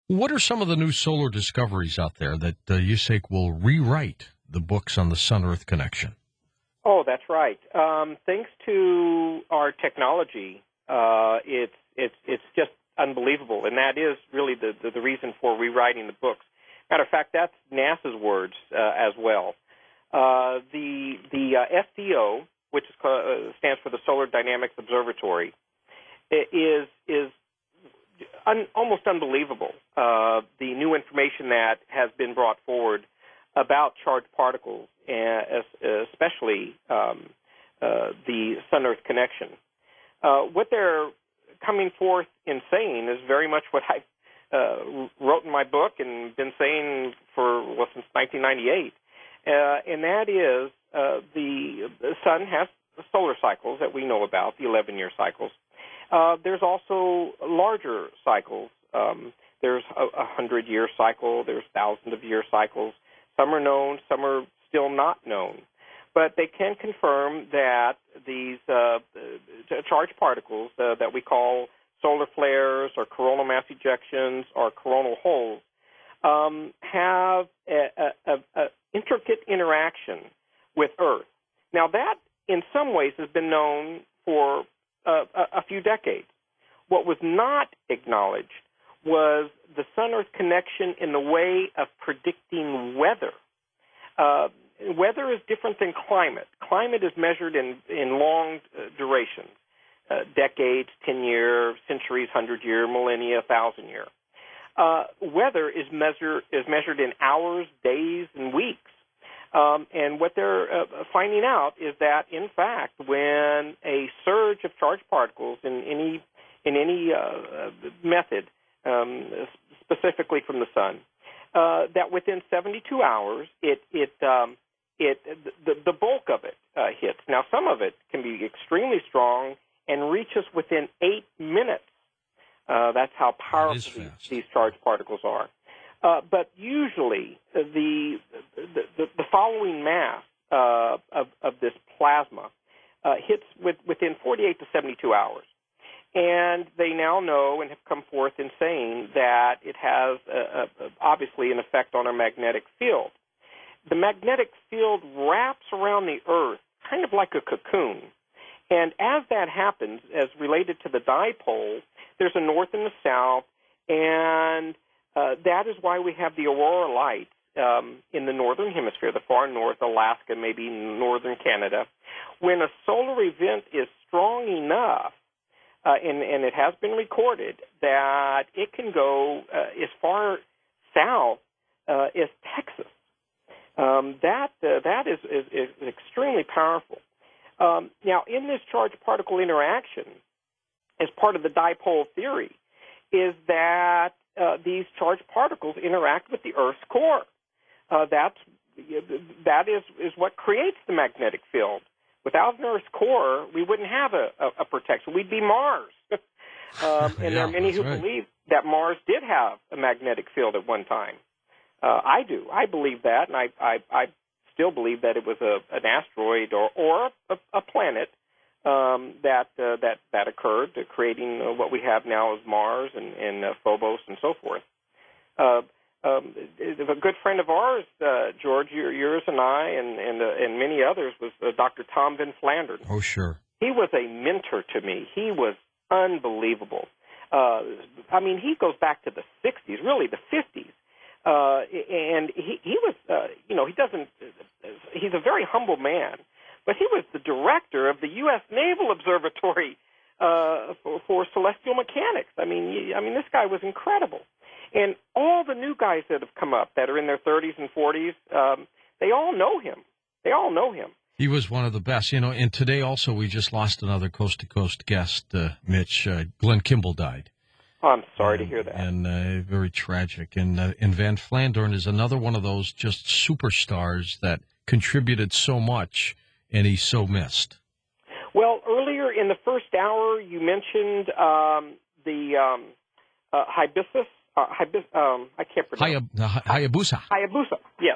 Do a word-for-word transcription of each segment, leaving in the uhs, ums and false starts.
What are some of the new solar discoveries out there that uh, you think will rewrite the books on the Sun-Earth connection? Oh, that's right. Um, thanks to our technology, uh, it's it's it's just unbelievable, and that is really the, the, the reason for rewriting the books. Matter of fact, that's NASA's words uh, as well. Uh, the the uh, S D O, which is called, uh, stands for the Solar Dynamics Observatory, is is un, almost unbelievable. Uh, the new information that has been brought forward about charged particles, and especially um, uh, the Sun-Earth connection. Uh, what they're coming forth in saying is very much what I uh, wrote in my book and been saying for, well, since nineteen ninety-eight. Uh, and that is uh, the, the sun has solar cycles that we know about, the eleven-year cycles. Uh, there's also larger cycles. Um, there's a hundred-year cycle. There's thousands of year cycles. Some are known. Some are still not known. But they can confirm that these uh, charged particles uh, that we call solar flares or coronal mass ejections or coronal holes um, have an intricate interaction with Earth. Now, that, in some ways, has been known for uh, a, a few decades. What was not acknowledged was the Sun-Earth connection in the way of predicting weather. Uh, weather is different than climate. Climate is measured in, in long uh, durations, uh, decades, ten-year, centuries, hundred-year, millennia, thousand-year. Uh, weather is, measure, is measured in hours, days, and weeks. Um, and what they're uh, finding out is that, in fact, when a surge of charged particles in any in any uh, method, um, specifically from the sun, uh, that within seventy-two hours, it it um, it the, the bulk of it uh, hits. Now, some of it can be extremely strong and reaches within eight minutes. Uh, that's how powerful these, these charged particles are. Uh, but usually, uh, the, the, the the following mass uh, of, of this plasma uh, hits with, within forty-eight to seventy-two hours. And they now know and have come forth in saying that it has, uh, uh, obviously, an effect on our magnetic field. The magnetic field wraps around the Earth kind of like a cocoon. And as that happens, as related to the dipole, there's a north and a south, and uh, that is why we have the aurora lights um, in the northern hemisphere, the far north, Alaska, maybe northern Canada. When a solar event is strong enough, uh, and, and it has been recorded, that it can go uh, as far south uh, as Texas. Um, that uh, that is, is, is extremely powerful. Um, now, in this charged particle interaction, as part of the dipole theory, is that uh, these charged particles interact with the Earth's core. Uh, that's that is is what creates the magnetic field. Without an Earth's core, we wouldn't have a, a, a protection. We'd be Mars. um, and yeah, there are many who right. believe that Mars did have a magnetic field at one time. Uh, I do. I believe that, and I I, I still believe that it was a, an asteroid or or a, a planet um, that uh, that that occurred, uh, creating uh, what we have now as Mars and, and uh, Phobos and so forth. Uh, um, a good friend of ours, uh, George, yours and I, and and, uh, and many others, was uh, Doctor Tom Van Flandern. Oh, sure. He was a mentor to me. He was unbelievable. Uh, I mean, he goes back to the sixties, really the fifties. Uh, and he, he was, uh, you know, he doesn't, he's a very humble man, but he was the director of the U S Naval Observatory uh, for, for celestial mechanics. I mean, I mean, this guy was incredible. And all the new guys that have come up that are in their thirties and forties, um, they all know him. They all know him. He was one of the best, you know, and today also we just lost another coast-to-coast guest, uh, Mitch. Uh, Glenn Kimball died. Oh, I'm sorry and, to hear that. And uh, very tragic. And, uh, and Van Flandern is another one of those just superstars that contributed so much, and he's so missed. Well, earlier in the first hour, you mentioned um, the um, uh, hibiscus. Uh, hibis- um, I can't pronounce. Hayab- Hayabusa. Hayabusa, yes.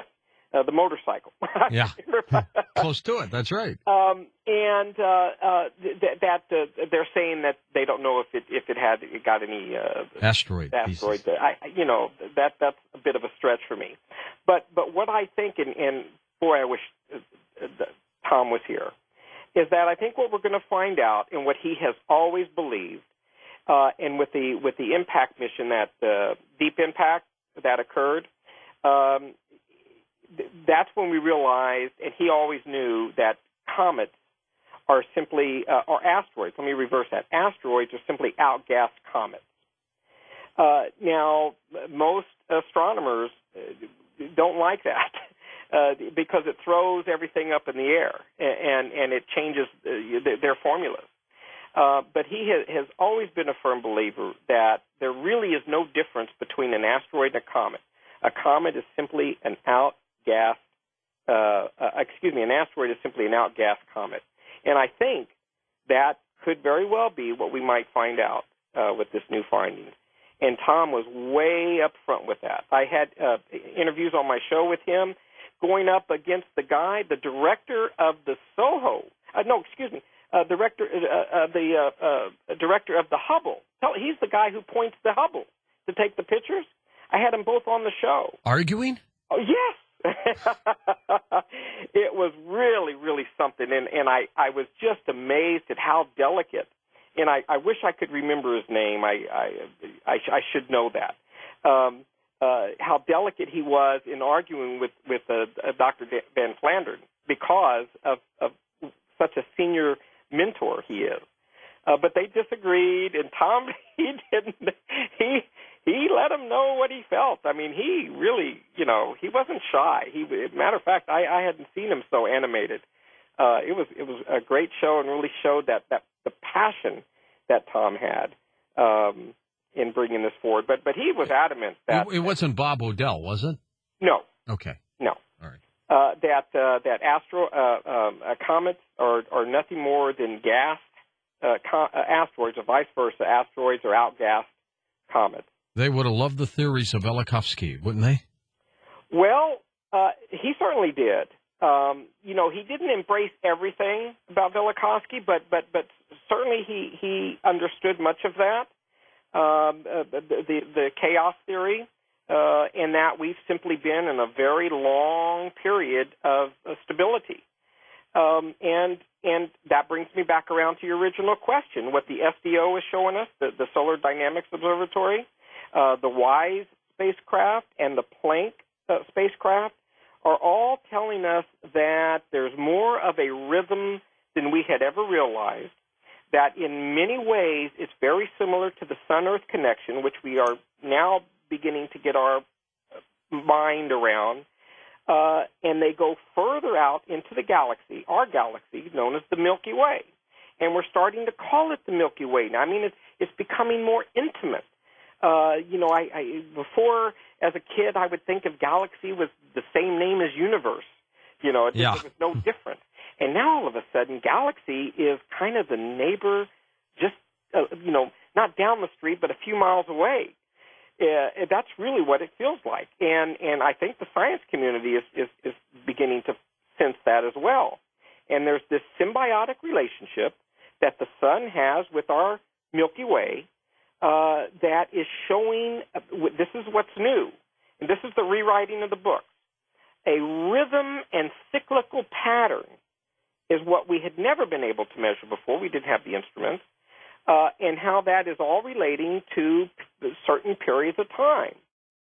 uh, the motorcycle. Yeah, close to it. That's right. Um, and uh, uh, th- that uh, they're saying that they don't know if it if it had it got any uh, asteroid asteroid. pieces. I, you know, that that's a bit of a stretch for me. But but what I think, and, and boy, I wish uh, uh, Tom was here, is that I think what we're going to find out, and what he has always believed, uh, and with the with the impact mission, that uh, deep impact that occurred. Um, That's when we realized, and he always knew, that comets are simply, uh, or asteroids, let me reverse that, asteroids are simply outgassed comets. Uh, now, most astronomers don't like that uh, because it throws everything up in the air, and, and it changes uh, their formulas. Uh, but he has, has always been a firm believer that there really is no difference between an asteroid and a comet. A comet is simply an out gas, uh, uh, excuse me, an asteroid is simply an outgassed comet. And I think that could very well be what we might find out uh, with this new finding. And Tom was way up front with that. I had uh, interviews on my show with him going up against the guy, the director of the SOHO, uh, no, excuse me, uh, director, uh, uh, the uh, uh, director of the Hubble. He's the guy who points the Hubble to take the pictures. I had them both on the show. Arguing? Oh, yes. It was really, really something, and, and I, I was just amazed at how delicate, and I, I wish I could remember his name. I, I, I, I should know that. Um, uh, how delicate he was in arguing with, with uh, Doctor Van Flandern because of, of such a senior mentor he is. Uh, but they disagreed, and Tom, he didn't, he... He let him know what he felt. I mean, he really, you know, he wasn't shy. He, matter of fact, I, I hadn't seen him so animated. Uh, it was it was a great show, and really showed that, that the passion that Tom had um, in bringing this forward. But but he was adamant that it, it wasn't Bob Odell, was it? No. Okay. No. All right. Uh, that uh, that astro uh, um, uh, comets are are nothing more than gassed uh, com- uh, asteroids, or vice versa. Asteroids are outgassed comets. They would have loved the theories of Velikovsky, wouldn't they? Well, uh, he certainly did. Um, you know, he didn't embrace everything about Velikovsky, but but but certainly he, he understood much of that, um, uh, the, the the chaos theory, uh, and that we've simply been in a very long period of, of stability. Um, and and that brings me back around to your original question: what the S D O is showing us, the, the Solar Dynamics Observatory. Uh, the WISE spacecraft and the Planck uh, spacecraft are all telling us that there's more of a rhythm than we had ever realized, that in many ways it's very similar to the Sun-Earth connection, which we are now beginning to get our mind around, uh, and they go further out into the galaxy, our galaxy, known as the Milky Way. And we're starting to call it the Milky Way now. I mean, it's, it's becoming more intimate. Uh, you know, I, I before, as a kid, I would think of galaxy with the same name as universe. You know, it, yeah. it was no different. And now, all of a sudden, galaxy is kind of the neighbor, just, uh, you know, not down the street, but a few miles away. Uh, that's really what it feels like. And and I think the science community is, is, is beginning to sense that as well. And there's this symbiotic relationship that the sun has with our Milky Way, Uh, that is showing, uh, this is what's new, and this is the rewriting of the book. A rhythm and cyclical pattern is what we had never been able to measure before. We didn't have the instruments, uh, and how that is all relating to certain periods of time.